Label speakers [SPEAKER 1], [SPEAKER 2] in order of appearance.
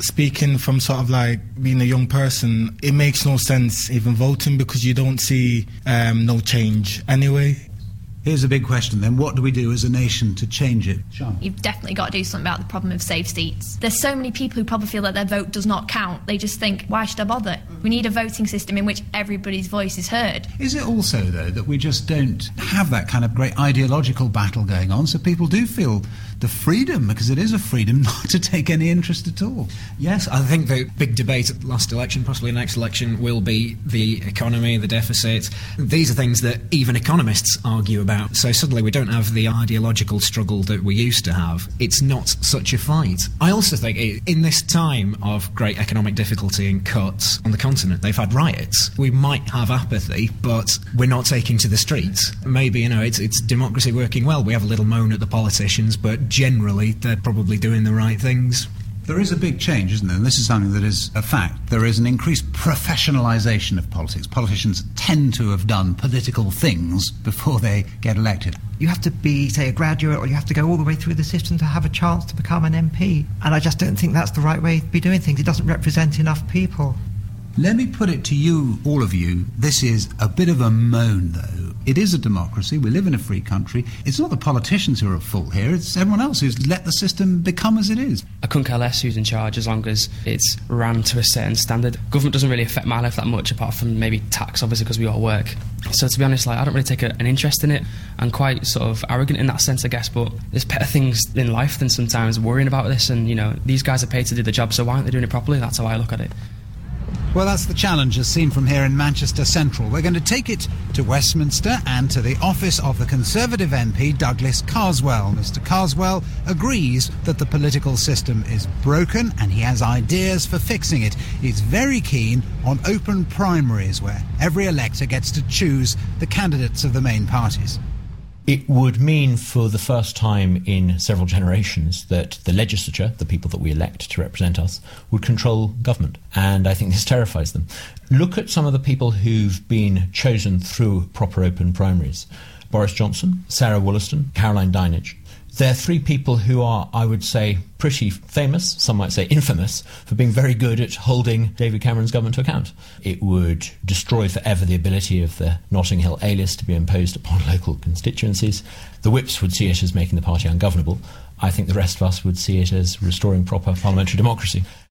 [SPEAKER 1] speaking from sort of like being a young person, it makes no sense even voting because you don't see no change anyway.
[SPEAKER 2] Here's a big question then. What do we do as a nation to change it? Sean?
[SPEAKER 3] You've definitely got to do something about the problem of safe seats. There's so many people who probably feel that their vote does not count. They just think, why should I bother? We need a voting system in which everybody's voice is heard.
[SPEAKER 2] Is it also, though, that we just don't have that kind of great ideological battle going on, so people do feel the freedom, because it is a freedom, not to take any interest at all?
[SPEAKER 4] Yes, I think the big debate at the last election, possibly next election, will be the economy, the deficit. These are things that even economists argue about. So suddenly we don't have the ideological struggle that we used to have. It's not such a fight. I also think in this time of great economic difficulty and cuts on the continent, they've had riots. We might have apathy, but we're not taking to the streets. Maybe, it's democracy working well. We have a little moan at the politicians, but generally they're probably doing the right things.
[SPEAKER 2] There is a big change, isn't there? And this is something that is a fact. There is an increased professionalisation of politics. Politicians tend to have done political things before they get elected.
[SPEAKER 5] You have to be, say, a graduate, or you have to go all the way through the system to have a chance to become an MP. And I just don't think that's the right way to be doing things. It doesn't represent enough people.
[SPEAKER 2] Let me put it to you, all of you, this is a bit of a moan, though. It is a democracy. We live in a free country. It's not the politicians who are at fault here. It's everyone else who's let the system become as it is.
[SPEAKER 6] I couldn't care less who's in charge as long as it's ran to a certain standard. Government doesn't really affect my life that much, apart from maybe tax, obviously, because we all work. So to be honest, I don't really take an interest in it. I'm quite sort of arrogant in that sense, I guess, but there's better things in life than sometimes worrying about this. And, these guys are paid to do the job, so why aren't they doing it properly? That's how I look at it.
[SPEAKER 2] Well, that's the challenge as seen from here in Manchester Central. We're going to take it to Westminster and to the office of the Conservative MP Douglas Carswell. Mr. Carswell agrees that the political system is broken and he has ideas for fixing it. He's very keen on open primaries where every elector gets to choose the candidates of the main parties.
[SPEAKER 7] It would mean for the first time in several generations that the legislature, the people that we elect to represent us, would control government. And I think this terrifies them. Look at some of the people who've been chosen through proper open primaries. Boris Johnson, Sarah Wollaston, Caroline Dinenage. They're three people who are, I would say, pretty famous, some might say infamous, for being very good at holding David Cameron's government to account. It would destroy forever the ability of the Notting Hill A-list to be imposed upon local constituencies. The Whips would see it as making the party ungovernable. I think the rest of us would see it as restoring proper parliamentary democracy.